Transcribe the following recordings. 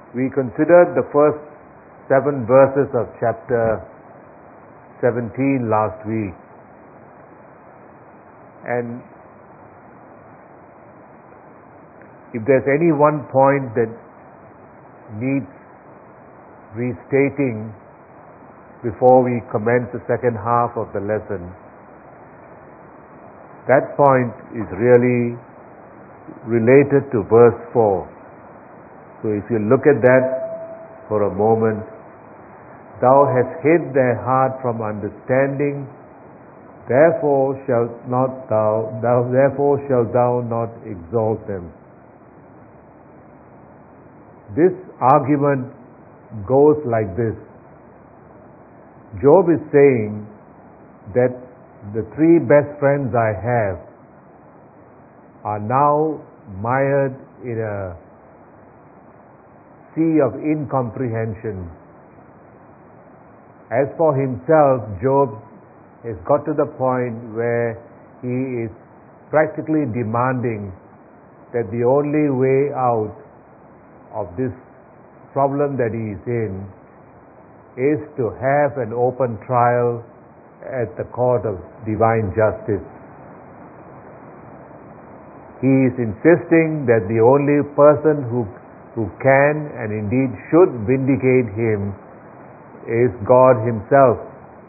We considered the first 7 verses of chapter 17 last week, and if there's any one point that needs restating before we commence the second half of the lesson, that point is really related to verse 4. So if you look at that for a moment, thou hast hid their heart from understanding, therefore shalt thou not exalt them. This argument goes like this. Job is saying that the 3 best friends I have are now mired in a sea of incomprehension. As for himself, Job has got to the point where he is practically demanding that the only way out of this problem that he is in is to have an open trial at the court of divine justice. He is insisting that the only person who can and indeed should vindicate him is God himself.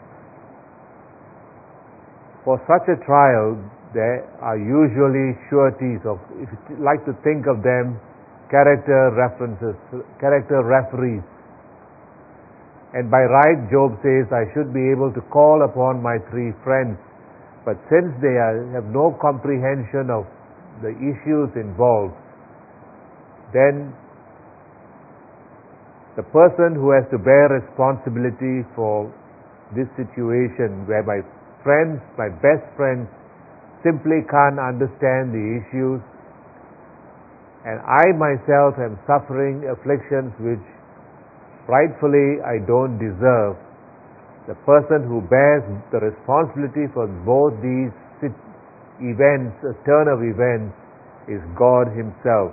For such a trial, there are usually sureties of, if you like to think of them, character referees. And by right, Job says, I should be able to call upon my 3 friends. But since they have no comprehension of the issues involved, then the person who has to bear responsibility for this situation, where my best friends, simply can't understand the issues, and I myself am suffering afflictions which rightfully I don't deserve, the person who bears the responsibility for both these events, a turn of events, is God himself.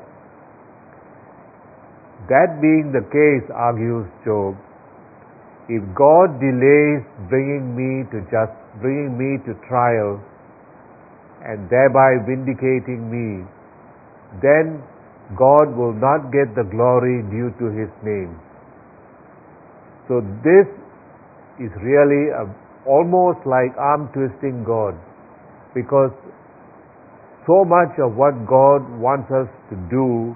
That being the case, argues Job, if God delays bringing me to trial and thereby vindicating me, then God will not get the glory due to his name. So this is really almost like arm twisting God, because so much of what God wants us to do,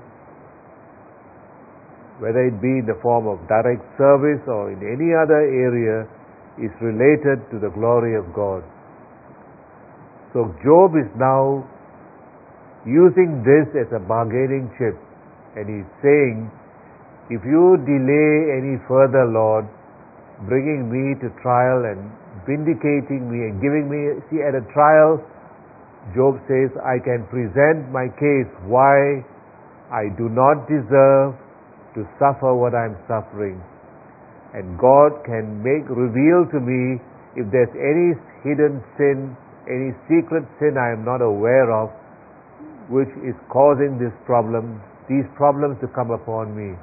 whether it be in the form of direct service or in any other area, is related to the glory of God. So Job is now using this as a bargaining chip, and he's saying, if you delay any further, Lord, bringing me to trial and vindicating me and giving me, see, at a trial, Job says, I can present my case why I do not deserve to suffer what I'm suffering, and God can reveal to me if there's any hidden sin, any secret sin I am not aware of, which is causing these problems to come upon me.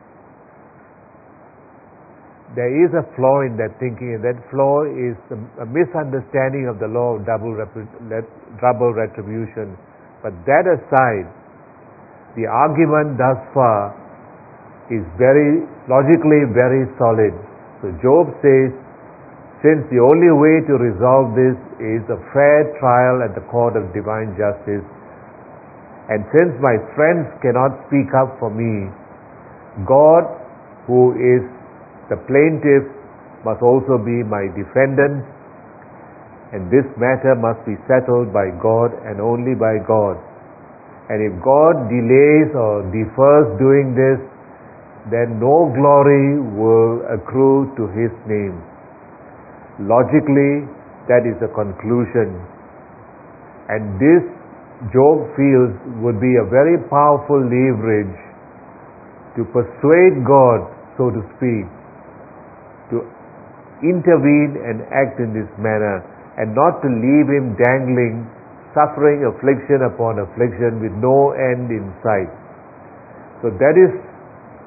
There is a flaw in that thinking, and that flaw is a misunderstanding of the law of double retribution. But that aside, the argument thus far is logically very solid. So Job says, since the only way to resolve this is a fair trial at the court of divine justice, and since my friends cannot speak up for me, God, who is the plaintiff, must also be my defendant, and this matter must be settled by God and only by God. And if God delays or defers doing this, then no glory will accrue to his name. Logically, that is the conclusion. And this, Job feels, would be a very powerful leverage to persuade God, so to speak, to intervene and act in this manner, and not to leave him dangling, suffering affliction upon affliction with no end in sight. So that is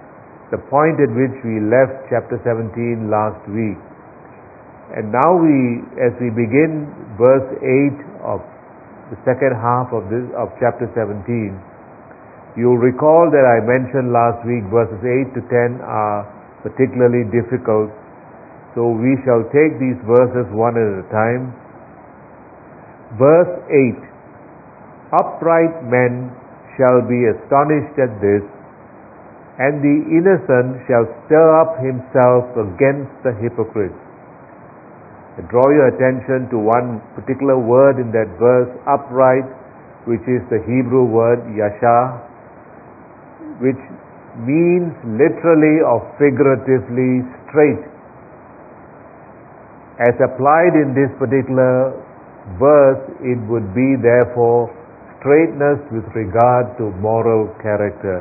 the point at which we left chapter 17 last week. And now as we begin verse 8 of the second half of chapter 17, you'll recall that I mentioned last week verses 8 to 10 are particularly difficult. So we shall take these verses one at a time. Verse 8, upright men shall be astonished at this, and the innocent shall stir up himself against the hypocrites. I draw your attention to one particular word in that verse, upright, which is the Hebrew word yashar, which means literally or figuratively straight. As applied in this particular verse, it would be therefore straightness with regard to moral character.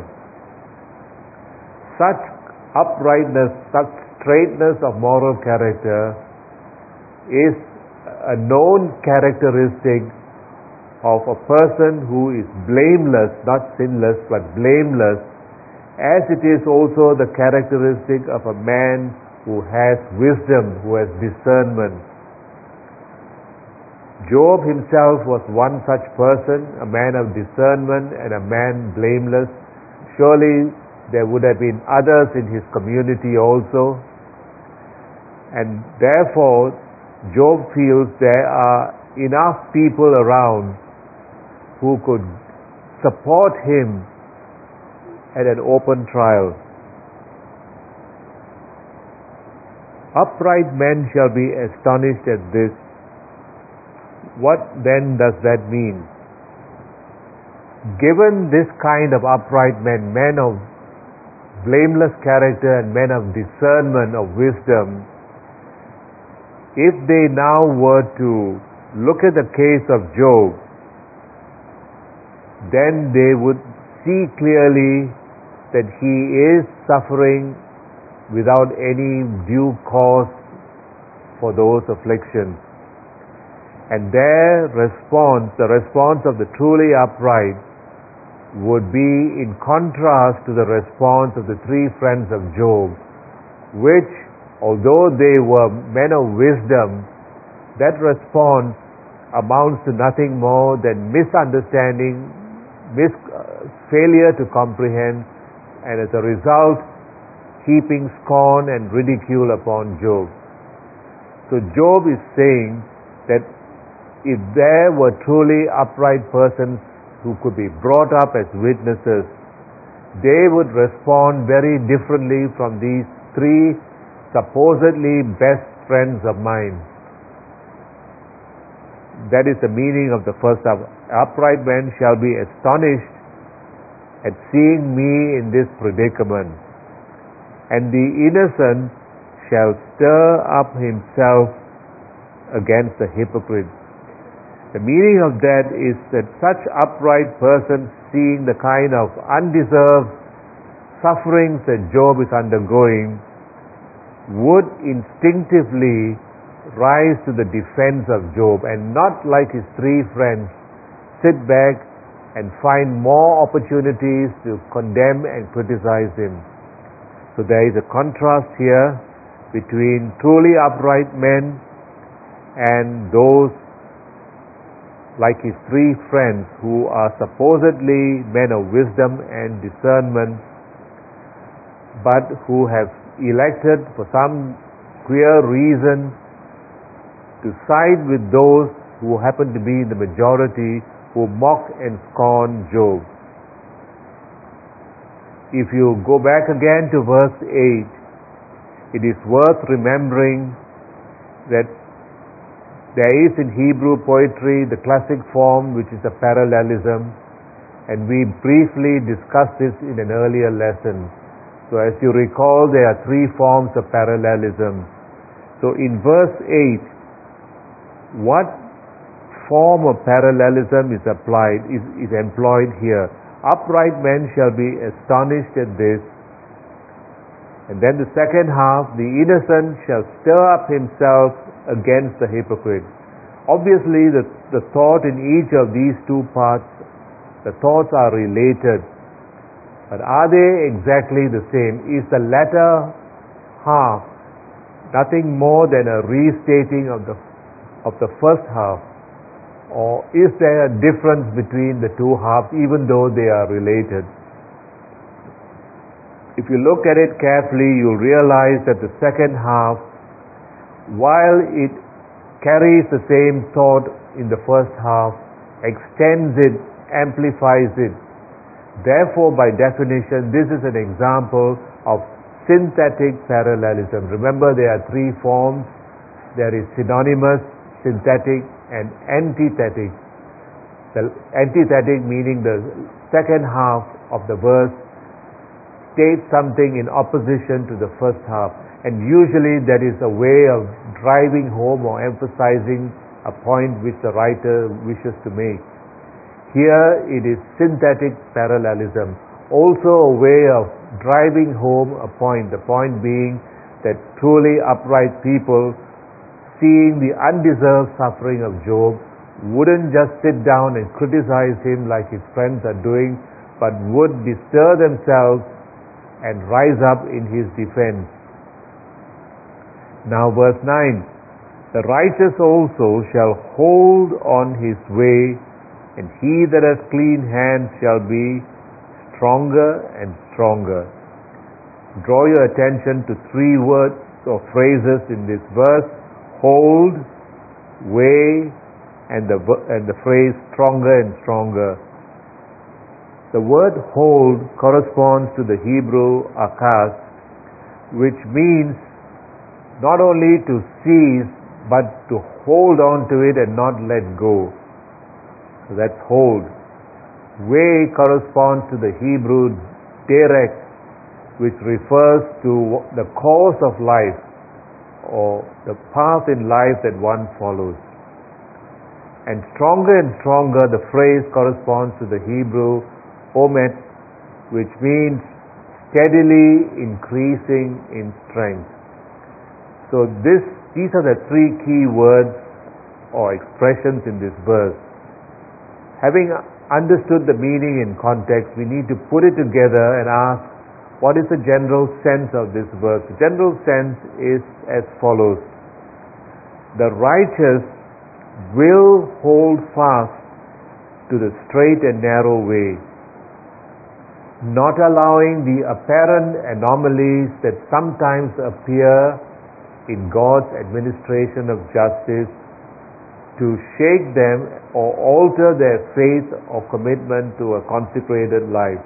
Such uprightness, such straightness of moral character is a known characteristic of a person who is blameless, not sinless, but blameless, as it is also the characteristic of a man who has wisdom, who has discernment. Job himself was one such person, a man of discernment and a man blameless. Surely there would have been others in his community also. And therefore, Job feels there are enough people around who could support him at an open trial. Upright men shall be astonished at this. What then does that mean? Given this kind of upright men, men of blameless character and men of discernment, of wisdom, if they now were to look at the case of Job, then they would see clearly that he is suffering without any due cause for those afflictions. And their response, the response of the truly upright, would be in contrast to the response of the three friends of Job, which, although they were men of wisdom, that response amounts to nothing more than misunderstanding, failure to comprehend, and as a result, heaping scorn and ridicule upon Job. So Job is saying that if there were truly upright persons who could be brought up as witnesses, they would respond very differently from these three supposedly best friends of mine. That is the meaning of the first half. Upright men shall be astonished at seeing me in this predicament, and the innocent shall stir up himself against the hypocrite. The meaning of that is that such upright persons, seeing the kind of undeserved sufferings that Job is undergoing, would instinctively rise to the defense of Job and not, like his three friends, sit back and find more opportunities to condemn and criticize him. So there is a contrast here between truly upright men and those like his three friends who are supposedly men of wisdom and discernment, but who have elected for some queer reason to side with those who happen to be in the majority, who mock and scorn Job. If you go back again to verse 8, it is worth remembering that there is in Hebrew poetry the classic form, which is a parallelism, and we briefly discussed this in an earlier lesson. So as you recall, there are three forms of parallelism. So in verse 8, what form of parallelism is employed here? Upright men shall be astonished at this. And then the second half, the innocent shall stir up himself against the hypocrite. Obviously, the thought in each of these two parts, the thoughts are related. But are they exactly the same? Is the latter half nothing more than a restating of the first half? Or is there a difference between the two halves even though they are related? If you look at it carefully, you'll realize that the second half, while it carries the same thought in the first half, extends it, amplifies it. Therefore, by definition, this is an example of synthetic parallelism. Remember, there are three forms. There is synonymous, synthetic, and antithetic. The antithetic meaning the second half of the verse states something in opposition to the first half, and usually that is a way of driving home or emphasizing a point which the writer wishes to make. Here it is synthetic parallelism, also a way of driving home a point, the point being that truly upright people, seeing the undeserved suffering of Job, wouldn't just sit down and criticize him like his friends are doing, but would bestir themselves and rise up in his defense. Now verse 9, the righteous also shall hold on his way, and he that has clean hands shall be stronger and stronger. Draw your attention to three words or phrases in this verse: hold, way, and the phrase stronger and stronger. The word hold corresponds to the Hebrew akas, which means not only to seize but to hold on to it and not let go. So that's hold. Way corresponds to the Hebrew derek, which refers to the course of life or the path in life that one follows. And stronger, the phrase corresponds to the Hebrew omet, which means steadily increasing in strength. So these are the three key words or expressions in this verse. Having understood the meaning in context, we need to put it together and ask, what is the general sense of this verse? The general sense is as follows: the righteous will hold fast to the straight and narrow way, not allowing the apparent anomalies that sometimes appear in God's administration of justice to shake them or alter their faith or commitment to a consecrated life.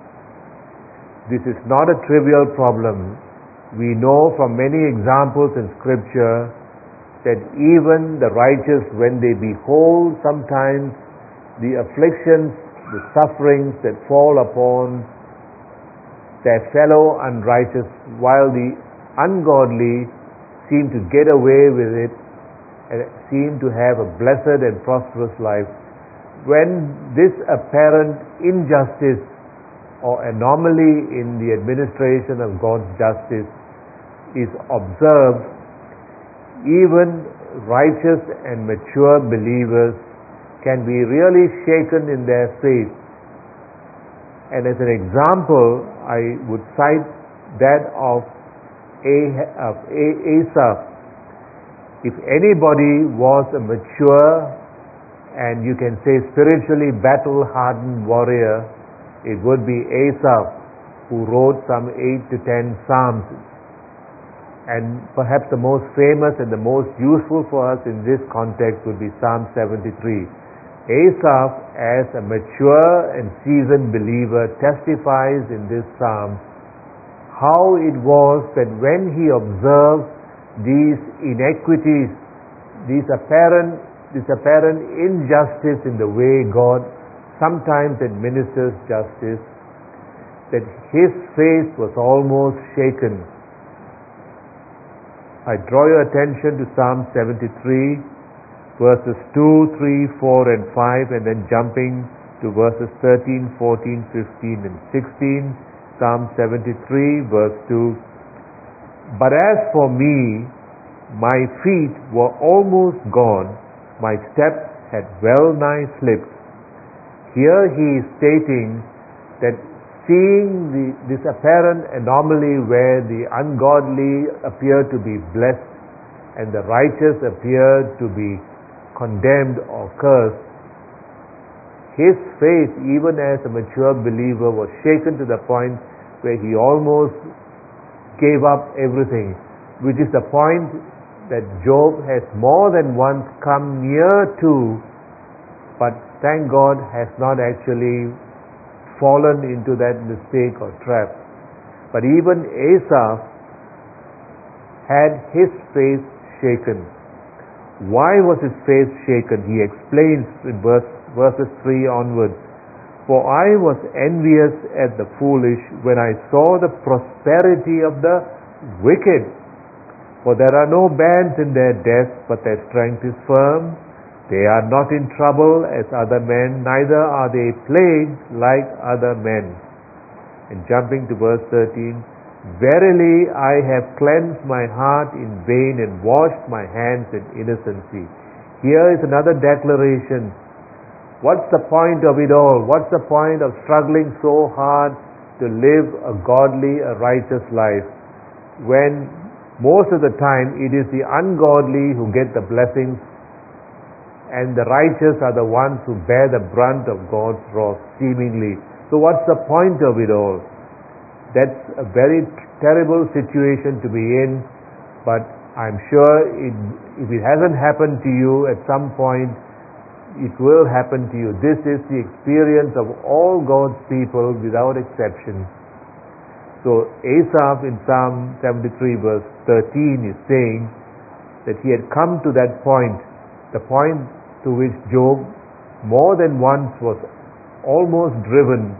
This is not a trivial problem. We know from many examples in Scripture that even the righteous, when they behold sometimes the afflictions, the sufferings that fall upon their fellow unrighteous, while the ungodly seem to get away with it and seem to have a blessed and prosperous life, when this apparent injustice or anomaly in the administration of God's justice is observed, even righteous and mature believers can be really shaken in their faith. And as an example, I would cite that of Asaph. If anybody was a mature and you can say spiritually battle-hardened warrior, it would be Asaph, who wrote some 8 to 10 Psalms. And perhaps the most famous and the most useful for us in this context would be Psalm 73. Asaph, as a mature and seasoned believer, testifies in this psalm how it was that when he observed these inequities, this apparent injustice in the way God sometimes administers justice, that his faith was almost shaken. I draw your attention to Psalm 73, verses 2, 3, 4, and 5, and then jumping to verses 13, 14, 15, and 16. Psalm 73, verse 2. But as for me, my feet were almost gone, my steps had well nigh slipped. Here he is stating that seeing this apparent anomaly where the ungodly appear to be blessed and the righteous appear to be condemned or cursed, his faith, even as a mature believer, was shaken to the point where he almost gave up everything, which is the point that Job has more than once come near to, but thank God has not actually fallen into that mistake or trap. But even Asaph had his faith shaken. Why was his faith shaken? He explains in verses 3 onwards. For I was envious at the foolish when I saw the prosperity of the wicked. For there are no bands in their death, but their strength is firm. They are not in trouble as other men, neither are they plagued like other men. And jumping to verse 13, verily I have cleansed my heart in vain and washed my hands in innocency. Here is another declaration. What's the point of it all? What's the point of struggling so hard to live a godly, a righteous life, when most of the time it is the ungodly who get the blessings and the righteous are the ones who bear the brunt of God's wrath, seemingly. So what's the point of it all? That's a very terrible situation to be in, but I'm sure if it hasn't happened to you at some point, it will happen to you. This is the experience of all God's people without exception. So Asaph in Psalm 73 verse 13 is saying that he had come to that point, the point to which Job more than once was almost driven,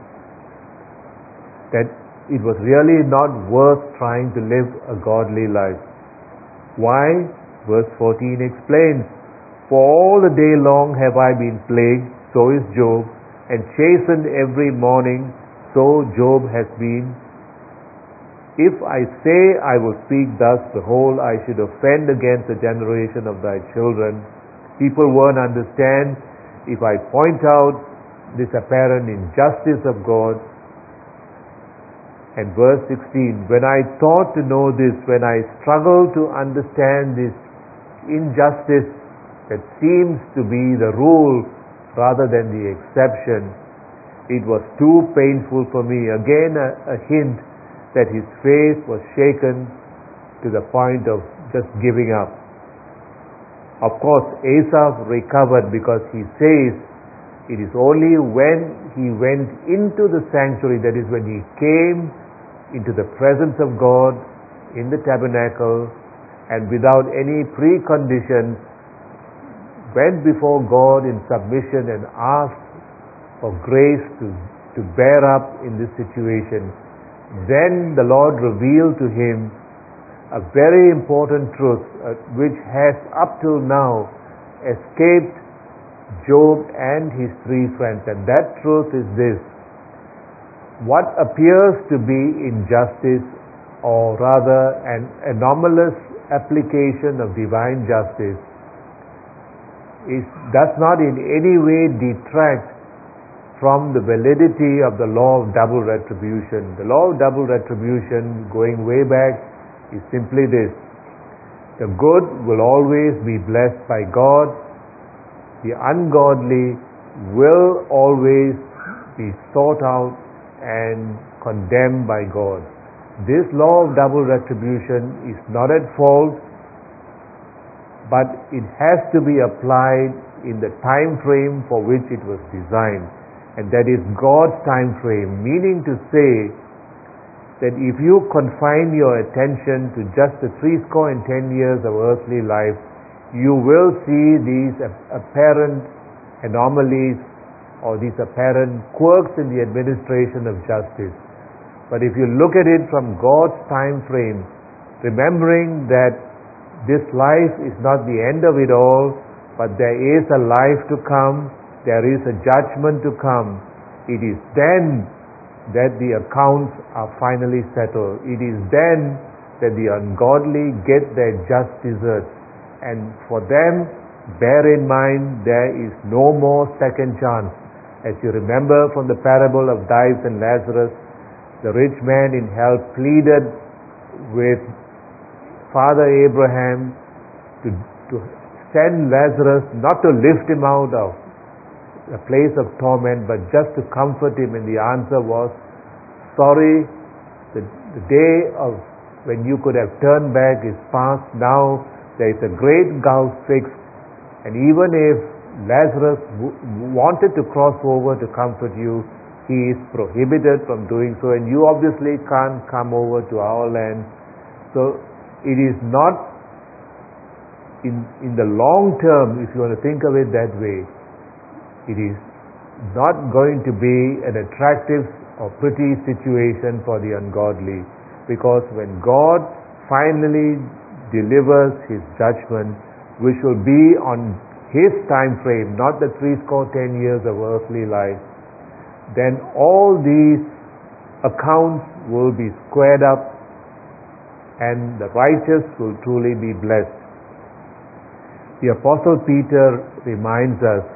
that it was really not worth trying to live a godly life. Why? Verse 14 explains, for all the day long have I been plagued, so is Job, and chastened every morning, so Job has been. If I say I will speak thus, behold, I should offend against the generation of thy children. People won't understand if I point out this apparent injustice of God. And verse 16, when I thought to know this, when I struggled to understand this injustice that seems to be the rule rather than the exception, it was too painful for me. Again, a hint that his faith was shaken to the point of just giving up. Of course, Asaph recovered, because he says it is only when he went into the sanctuary, that is when he came into the presence of God in the tabernacle and without any preconditions, went before God in submission and asked for grace to bear up in this situation. Then the Lord revealed to him a very important truth which has up till now escaped Job and his three friends, and that truth is this: what appears to be injustice, or rather an anomalous application of divine justice, does not in any way detract from the validity of the law of double retribution. The law of double retribution, going way back, is simply this: the good will always be blessed by God, the ungodly will always be sought out and condemned by God. This law of double retribution is not at fault, but it has to be applied in the time frame for which it was designed, and that is God's time frame, meaning to say that if you confine your attention to just the 70 years of earthly life, you will see these apparent anomalies or these apparent quirks in the administration of justice. But if you look at it from God's time frame, remembering that this life is not the end of it all, but there is a life to come, there is a judgment to come, it is then that the accounts are finally settled. It is then that the ungodly get their just deserts. And for them, bear in mind, there is no more second chance. As you remember from the parable of Dives and Lazarus, the rich man in hell pleaded with Father Abraham to send Lazarus, not to lift him out of a place of torment, but just to comfort him, and the answer was, sorry, the day of when you could have turned back is past. Now there is a great gulf fixed, and even if Lazarus wanted to cross over to comfort you, he is prohibited from doing so, and you obviously can't come over to our land. So it is not in the long term, if you want to think of it that way, it is not going to be an attractive or pretty situation for the ungodly, because when God finally delivers His judgment, which will be on His time frame, not the 70 years of earthly life, then all these accounts will be squared up and the righteous will truly be blessed. The Apostle Peter reminds us,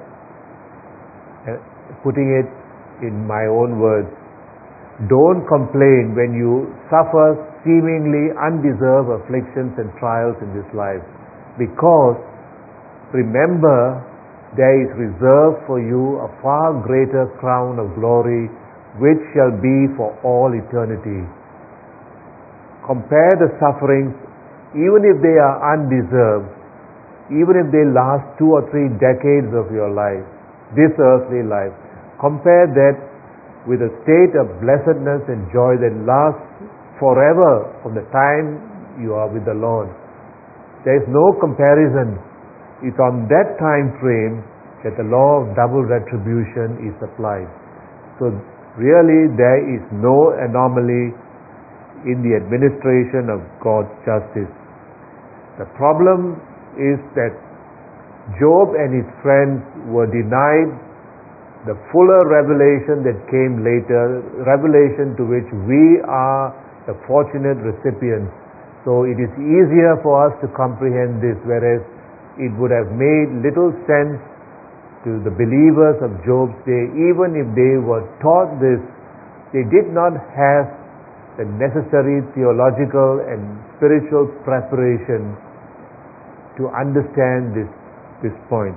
putting it in my own words, don't complain when you suffer seemingly undeserved afflictions and trials in this life, because remember, there is reserved for you a far greater crown of glory, which shall be for all eternity. Compare the sufferings, even if they are undeserved, even if they last 2 or 3 decades of your life, this earthly life, compare that with a state of blessedness and joy that lasts forever from the time you are with the Lord. There is no comparison. It's on that time frame that the law of double retribution is applied. So really there is no anomaly in the administration of God's justice. The problem is that Job and his friends were denied the fuller revelation that came later, revelation to which we are the fortunate recipients. So it is easier for us to comprehend this, whereas it would have made little sense to the believers of Job's day. Even if they were taught this, they did not have the necessary theological and spiritual preparation to understand this point.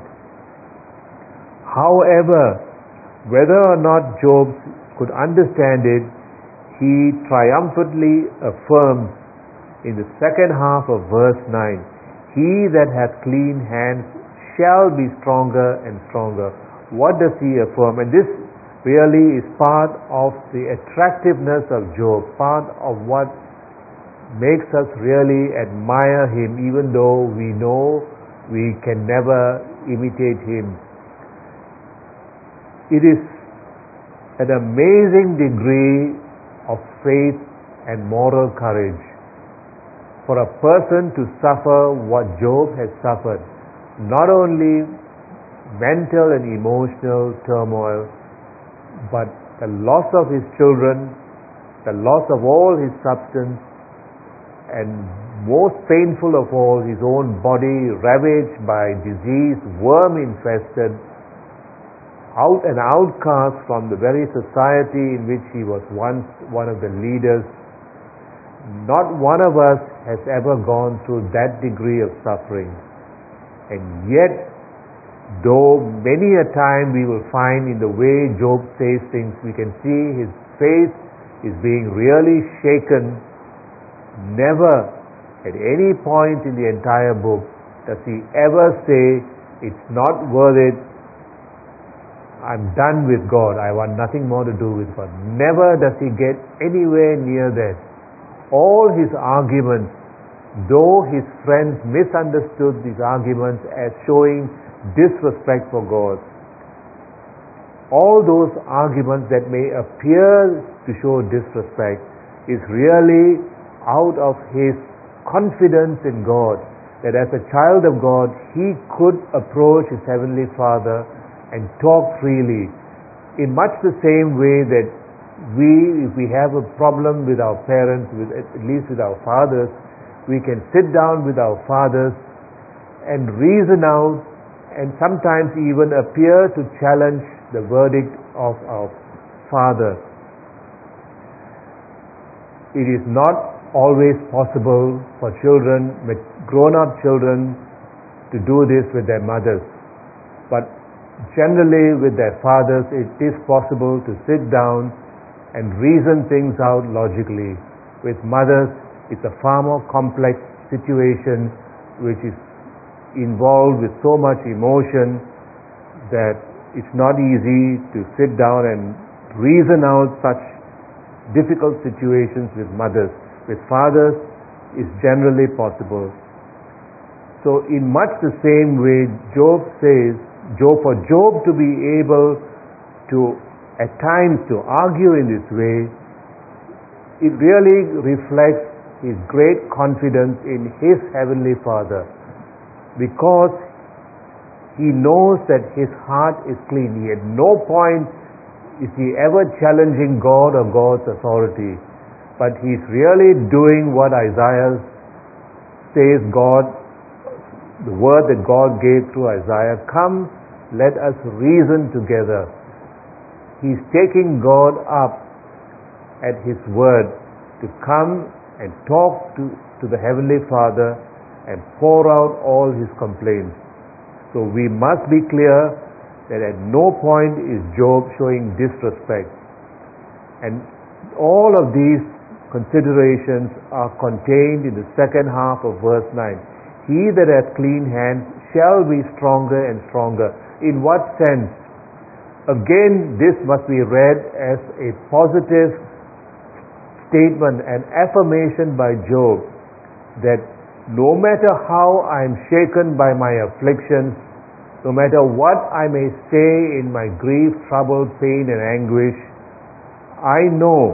However, whether or not Job could understand it, he triumphantly affirms in the second half of verse 9, he that hath clean hands shall be stronger and stronger. What does he affirm? And this really is part of the attractiveness of Job, part of what makes us really admire him, even though we know we can never imitate him. It is an amazing degree of faith and moral courage for a person to suffer what Job has suffered. Not only mental and emotional turmoil, but the loss of his children, the loss of all his substance, and most painful of all, his own body ravaged by disease, worm infested, an outcast from the very society in which he was once one of the leaders. Not one of us has ever gone through that degree of suffering. And yet, though many a time we will find in the way Job says things, we can see his faith is being really shaken. Never at any point in the entire book does he ever say, it's not worth it, I'm done with God, I want nothing more to do with God. Never does he get anywhere near that. All his arguments, though his friends misunderstood these arguments as showing disrespect for God, all those arguments that may appear to show disrespect is really out of his confidence in God, that as a child of God he could approach his Heavenly Father and talk freely, in much the same way that if we have a problem with our parents, at least with our fathers, we can sit down with our fathers and reason out, and sometimes even appear to challenge the verdict of our Father. it is not always possible for children, grown-up children, to do this with their mothers. But generally with their fathers, it is possible to sit down and reason things out logically. With mothers, it's a far more complex situation which is involved with so much emotion that it's not easy to sit down and reason out such difficult situations with mothers. With fathers, it's generally possible. So in much the same way, Job says, for Job to be able to at times to argue in this way, it really reflects his great confidence in his Heavenly Father, because he knows that his heart is clean. He at no point is he ever challenging God or God's authority, but he's really doing what Isaiah says, the word that God gave through Isaiah, come, let us reason together. He's taking God up at His word to come and talk to the Heavenly Father and pour out all his complaints. So we must be clear that at no point is Job showing disrespect. And all of these considerations are contained in the second half of verse 9. He that hath clean hands shall be stronger and stronger. In what sense? Again, this must be read as a positive statement, an affirmation by Job that no matter how I am shaken by my afflictions, no matter what I may say in my grief, trouble, pain and anguish, I know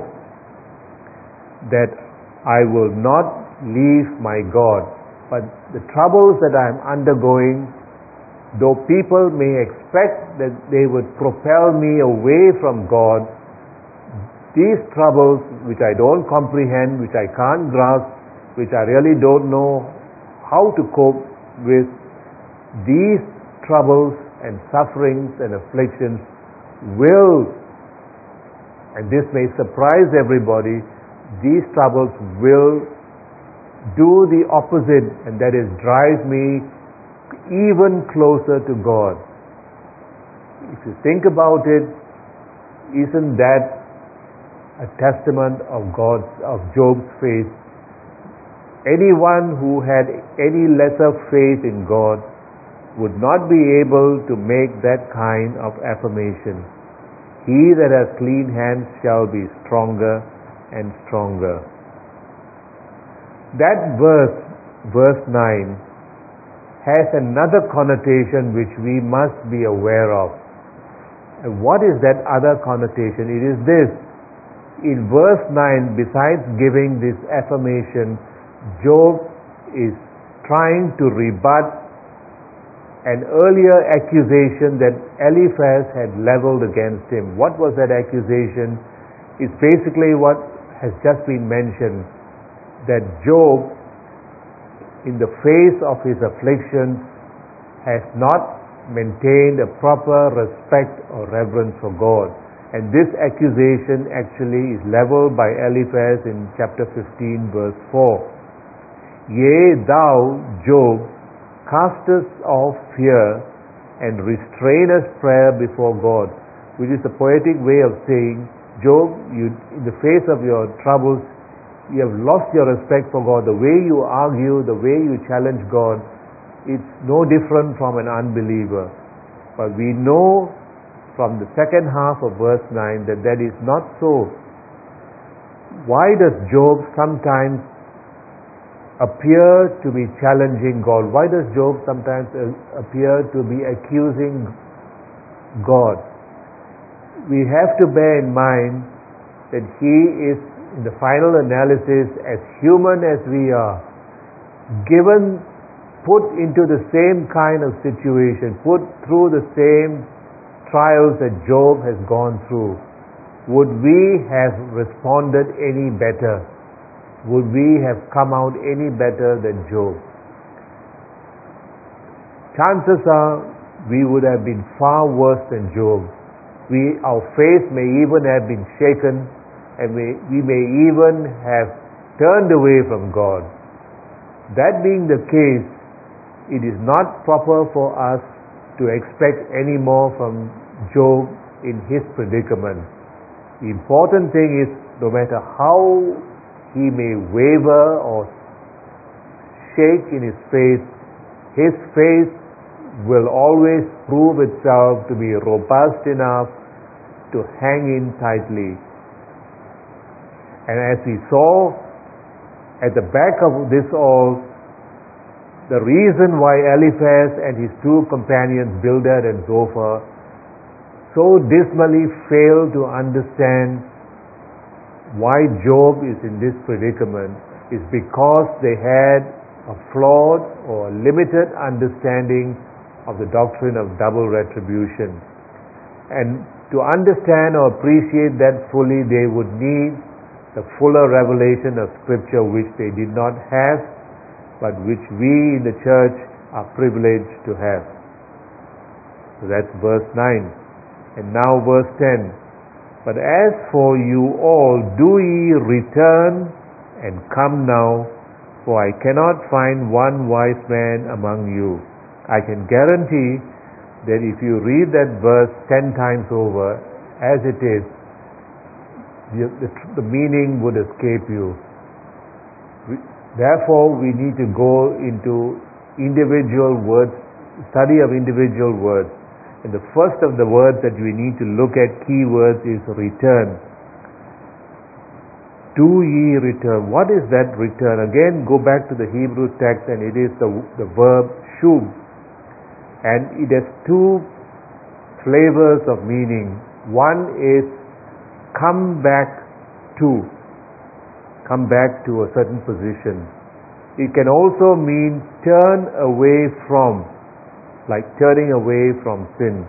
that I will not leave my God. But the troubles that I am undergoing, though people may expect that they would propel me away from God, these troubles which I don't comprehend, which I can't grasp, which I really don't know how to cope with, these troubles and sufferings and afflictions will, and this may surprise everybody, these troubles will do the opposite, and that is drive me even closer to God. If you think about it, isn't that a testament of Job's faith? Anyone who had any lesser faith in God would not be able to make that kind of affirmation. He that has clean hands shall be stronger and stronger. That verse 9, has another connotation which we must be aware of. And what is that other connotation? It is this. In verse 9, besides giving this affirmation, Job is trying to rebut an earlier accusation that Eliphaz had leveled against him. What was that accusation? It's basically what has just been mentioned, that Job, in the face of his afflictions, has not maintained a proper respect or reverence for God. And this accusation actually is leveled by Eliphaz in chapter 15 verse 4. Yea, thou, Job, castest off fear and restrainest prayer before God, which is a poetic way of saying, Job, you, in the face of your troubles, you have lost your respect for God. The way you argue, the way you challenge God, it's no different from an unbeliever. But we know from the second half of verse 9 that that is not so. Why does Job sometimes appear to be challenging God? Why does Job sometimes appear to be accusing God? We have to bear in mind that he is, in the final analysis, as human as we are, put into the same kind of situation, put through the same trials that Job has gone through. Would we have responded any better? Would we have come out any better than Job? Chances are we would have been far worse than Job. Our faith may even have been shaken. and we may even have turned away from God. That being the case, it is not proper for us to expect any more from Job in his predicament. The important thing is, no matter how he may waver or shake in his faith will always prove itself to be robust enough to hang in tightly. And as we saw at the back of this all, the reason why Eliphaz and his two companions, Bildad and Zophar, so dismally failed to understand why Job is in this predicament is because they had a flawed or limited understanding of the doctrine of double retribution. And to understand or appreciate that fully, they would need the fuller revelation of Scripture, which they did not have, but which we in the church are privileged to have. So that's verse 9. And now verse 10. But as for you all, do ye return and come now, for I cannot find one wise man among you. I can guarantee that if you read that verse 10 times over, as it is, the meaning would escape you. Therefore, we need to go into individual words, study of individual words. And the first of the words that we need to look at, key words, is return. Do ye return? What is that return? Again, go back to the Hebrew text, and it is the verb shub. And it has two flavors of meaning. One is come back to a certain position. It can also mean turn away from, like turning away from sin.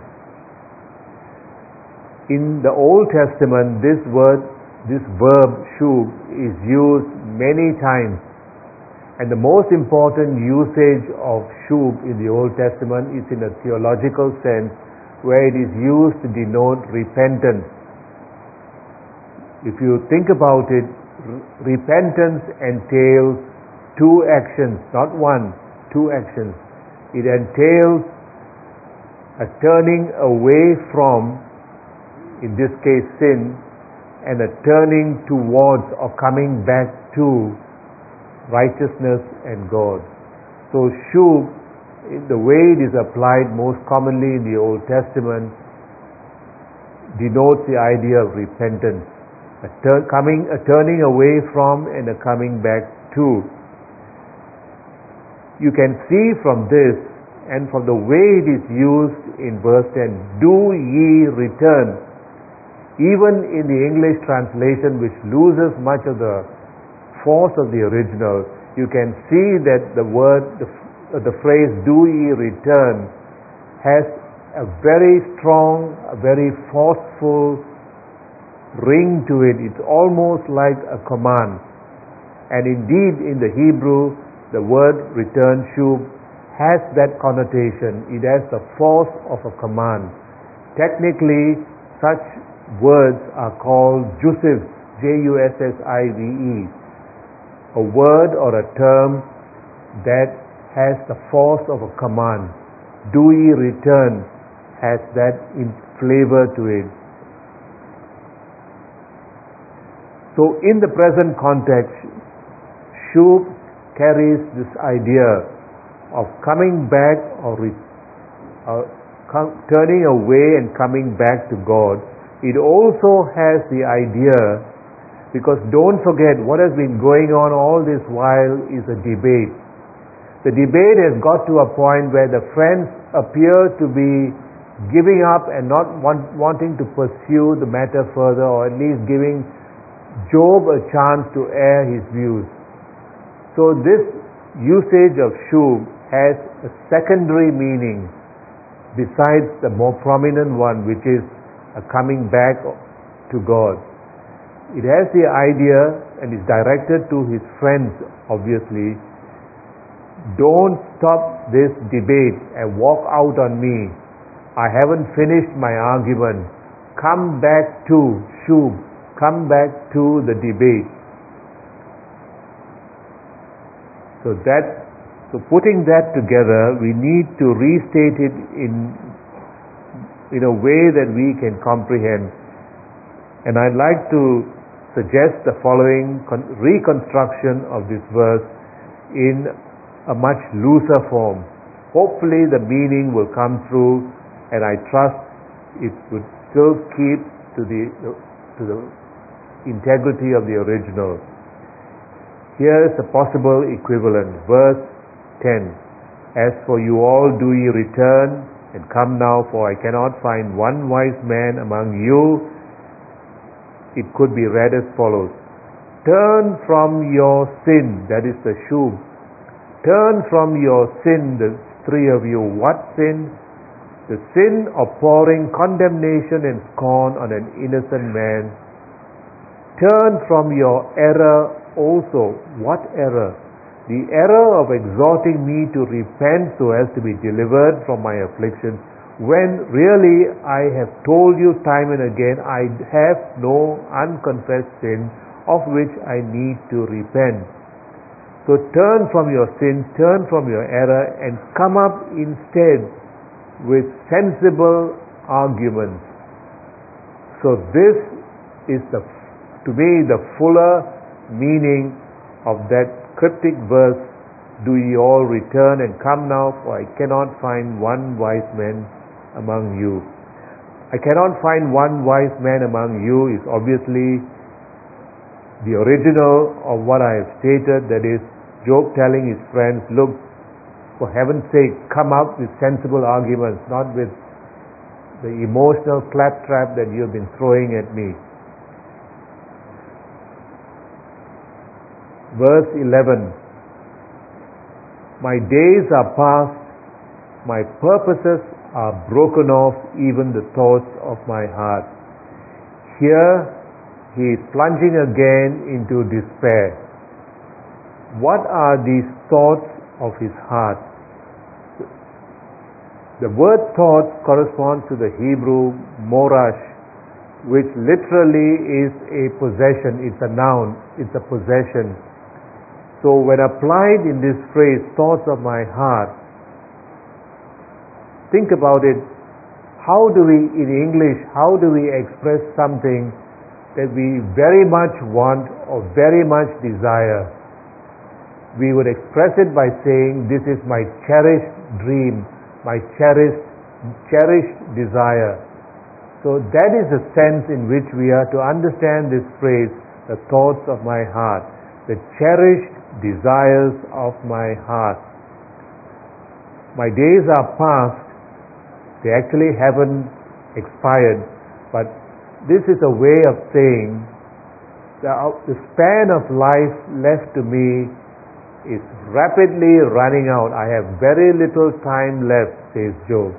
In the Old Testament, this verb shub is used many times, and the most important usage of shub in the Old Testament is in a theological sense, where it is used to denote repentance. If you think about it, repentance entails two actions, not one, two actions. It entails a turning away from, in this case, sin, and a turning towards or coming back to righteousness and God. So shub, the way it is applied most commonly in the Old Testament, denotes the idea of repentance. A turning away from and a coming back to. You can see from this and from the way it is used in verse 10, do ye return. Even in the English translation, which loses much of the force of the original, you can see that the phrase do ye return has a very strong, a very forceful ring to it. It's almost like a command. And indeed, in the Hebrew, the word return shub has that connotation. It has the force of a command. Technically, such words are called jussive, Jussive, a word or a term that has the force of a command. Do ye return has that flavor to it. So in the present context, shub carries this idea of coming back or turning away and coming back to God. It also has the idea, because don't forget, what has been going on all this while is a debate. The debate has got to a point where the friends appear to be giving up and not wanting to pursue the matter further, or at least giving Job a chance to air his views. So this usage of shub has a secondary meaning besides the more prominent one, which is a coming back to God. It has the idea, and is directed to his friends, obviously, don't stop this debate and walk out on me. I haven't finished my argument. Come back to shub. come back to the debate. So putting that together, we need to restate it in a way that we can comprehend. And I'd like to suggest the following reconstruction of this verse in a much looser form. Hopefully the meaning will come through, and I trust it would still keep to the integrity of the original. Here is a possible equivalent. Verse 10. As for you all, do ye return, and come now, for I cannot find one wise man among you. It could be read as follows. Turn from your sin, that is the shub. Turn from your sin, the three of you. What sin? The sin of pouring condemnation and scorn on an innocent man. Turn from your error also. What error? The error of exhorting me to repent so as to be delivered from my affliction, when really I have told you time and again I have no unconfessed sin of which I need to repent. So turn from your sins, turn from your error, and come up instead with sensible arguments. So this is to me the fuller meaning of that cryptic verse, do ye all return and come now, for I cannot find one wise man among you. I cannot find one wise man among you is obviously the original of what I have stated, that is, Job telling his friends, look, for heaven's sake, come up with sensible arguments, not with the emotional claptrap that you have been throwing at me. Verse 11. My days are past, my purposes are broken off, even the thoughts of my heart. Here he is plunging again into despair. What are these thoughts of his heart? The word thoughts corresponds to the Hebrew morash, which literally is a possession. It's a noun, it's a possession. So when applied in this phrase, thoughts of my heart, think about it. How do we, in English, how do we express something that we very much want or very much desire? We would express it by saying, this is my cherished dream, my cherished desire. So that is the sense in which we are to understand this phrase, the thoughts of my heart, the cherished desires of my heart. My days are past. They actually haven't expired, but this is a way of saying the span of life left to me is rapidly running out. I have very little time left, says Job.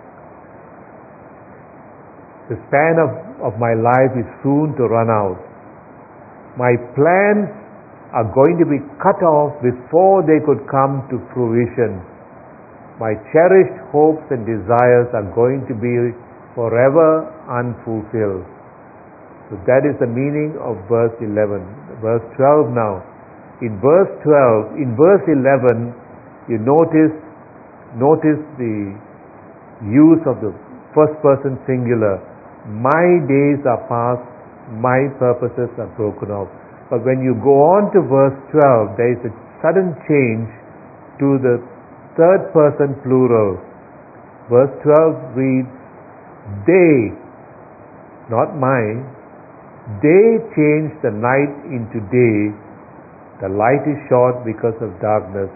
The span of my life is soon to run out. My plans are going to be cut off before they could come to fruition. My cherished hopes and desires are going to be forever unfulfilled. So that is the meaning of verse 11. Verse 12 now. In verse 11, you notice the use of the first person singular. My days are past, my purposes are broken off. But when you go on to verse 12, there is a sudden change to the third person plural. Verse 12 reads, they, not mine, they change the night into day, the light is short because of darkness.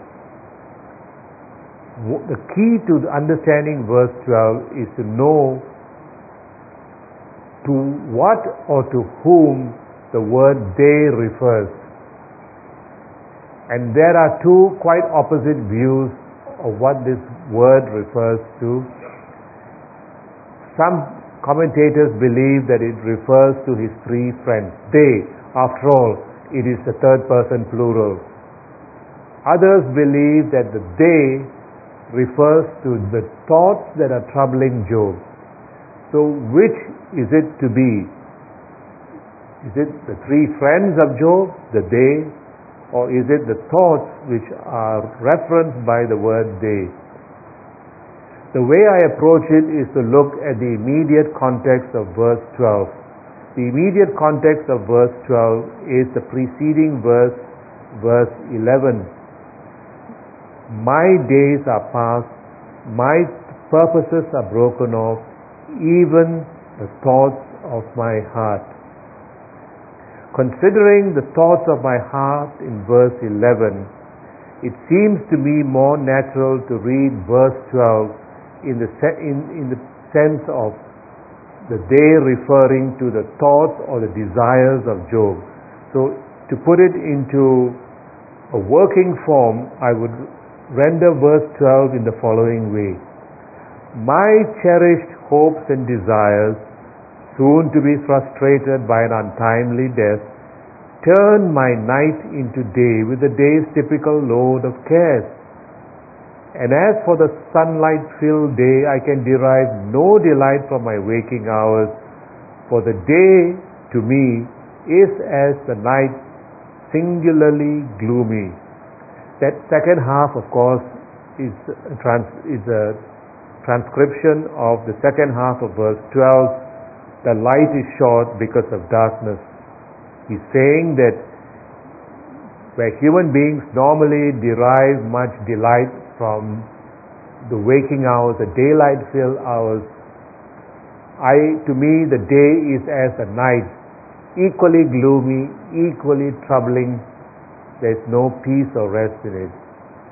The key to understanding verse 12 is to know to what or to whom the word they refers. And there are two quite opposite views of what this word refers to. Some commentators believe that it refers to his three friends. They, after all, it is the third person plural. Others believe that the they refers to the thoughts that are troubling Job. So which is it to be? Is it the three friends of Job, the they, or is it the thoughts which are referenced by the word they? The way I approach it is to look at the immediate context of verse 12. The immediate context of verse 12 is the preceding verse, verse 11. My days are past, my purposes are broken off, even the thoughts of my heart. Considering the thoughts of my heart in verse 11, it seems to me more natural to read verse 12 in the sense of the they referring to the thoughts or the desires of Job. So to put it into a working form, I would render verse 12 in the following way. My cherished hopes and desires, soon to be frustrated by an untimely death, turn my night into day with the day's typical load of cares. And as for the sunlight-filled day, I can derive no delight from my waking hours, for the day to me is as the night, singularly gloomy. That second half, of course, is a transcription of the second half of verse 12. The light is short because of darkness. He's saying that where human beings normally derive much delight from the waking hours, the daylight-filled hours, to me the day is as a night, equally gloomy, equally troubling. There's no peace or rest in it.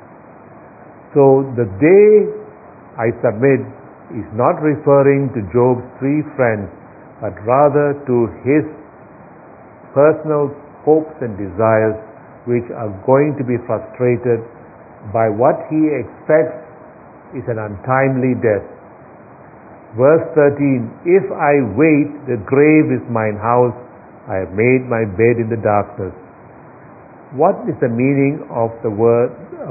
So the day, I submit, is not referring to Job's three friends, but rather to his personal hopes and desires, which are going to be frustrated by what he expects is an untimely death. Verse 13, if I wait, the grave is mine house, I have made my bed in the darkness. What is the meaning of the word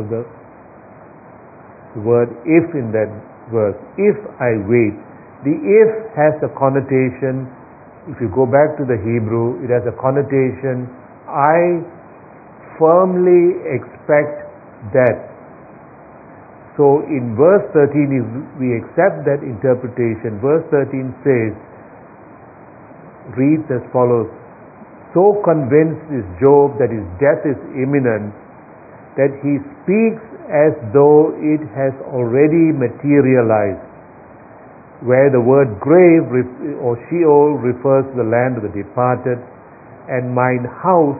if in that verse? If I wait. The if has a connotation, if you go back to the Hebrew, it has a connotation, I firmly expect that. So in verse 13, if we accept that interpretation, verse 13 says, reads as follows, so convinced is Job that his death is imminent, that he speaks as though it has already materialized, where the word grave or Sheol refers to the land of the departed, and mine house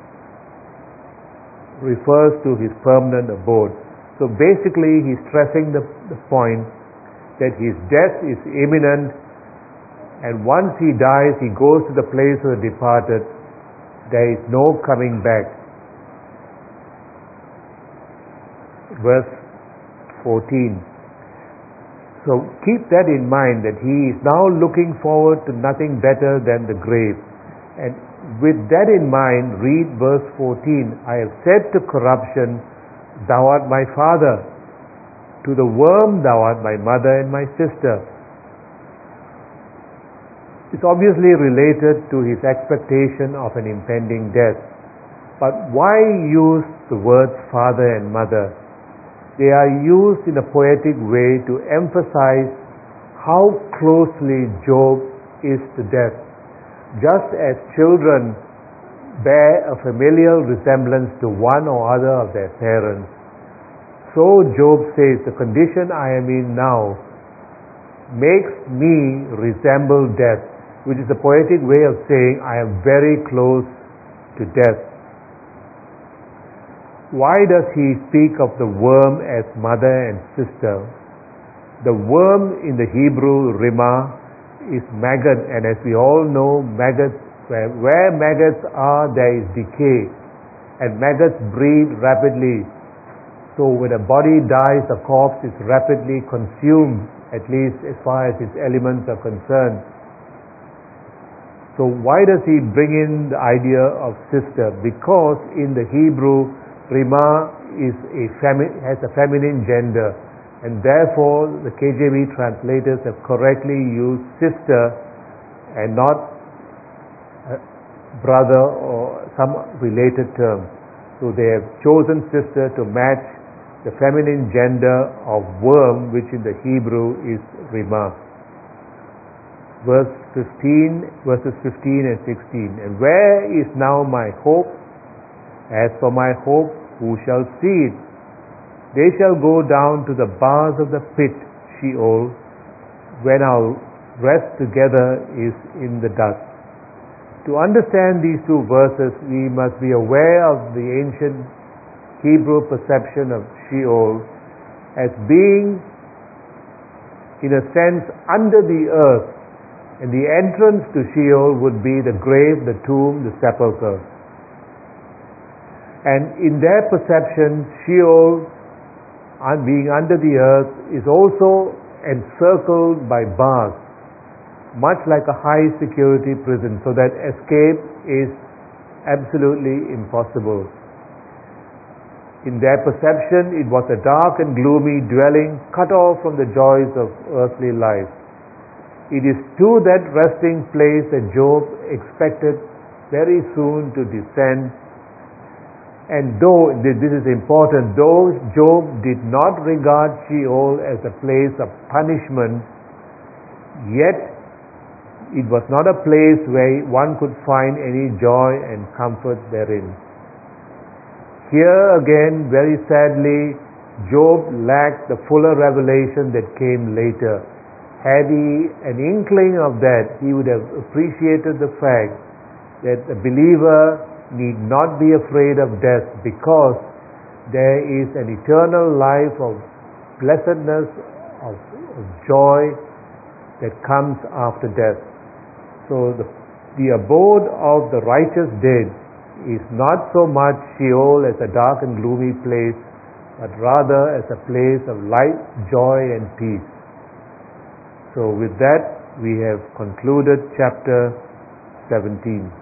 refers to his permanent abode. So basically he's stressing the point that his death is imminent, and once he dies, he goes to the place of the departed. There is no coming back. Verse 14. So keep that in mind, that he is now looking forward to nothing better than the grave. And with that in mind, read verse 14. I have said to corruption, thou art my father. To the worm, thou art my mother and my sister. It's obviously related to his expectation of an impending death. But why use the words father and mother? They are used in a poetic way to emphasize how closely Job is to death. Just as children bear a familial resemblance to one or other of their parents, so Job says, the condition I am in now makes me resemble death, which is a poetic way of saying I am very close to death. Why does he speak of the worm as mother and sister? The worm in the Hebrew Rimah is maggot, and as we all know, maggots, where maggots are, there is decay, and maggots breed rapidly. So when a body dies, the corpse is rapidly consumed, at least as far as its elements are concerned. So why does he bring in the idea of sister? Because in the Hebrew, Rimah has a feminine gender, and therefore the KJV translators have correctly used sister and not brother or some related term. So they have chosen sister to match the feminine gender of worm, which in the Hebrew is rimah. Verses 15 and 16. And where is now my hope? As for my hope, who shall see it? They shall go down to the bars of the pit, Sheol, when our rest together is in the dust. To understand these two verses, we must be aware of the ancient Hebrew perception of Sheol as being, in a sense, under the earth, and the entrance to Sheol would be the grave, the tomb, the sepulchre. And in their perception, Sheol, being under the earth, is also encircled by bars, much like a high security prison, so that escape is absolutely impossible. In their perception, it was a dark and gloomy dwelling, cut off from the joys of earthly life. It is to that resting place that Job expected very soon to descend. And though, this is important, though Job did not regard Sheol as a place of punishment, yet it was not a place where one could find any joy and comfort therein. Here again, very sadly, Job lacked the fuller revelation that came later. Had he an inkling of that, he would have appreciated the fact that the believer need not be afraid of death, because there is an eternal life of blessedness, of joy that comes after death. So the abode of the righteous dead is not so much Sheol as a dark and gloomy place, but rather as a place of light, joy and peace. So with that, we have concluded chapter 17.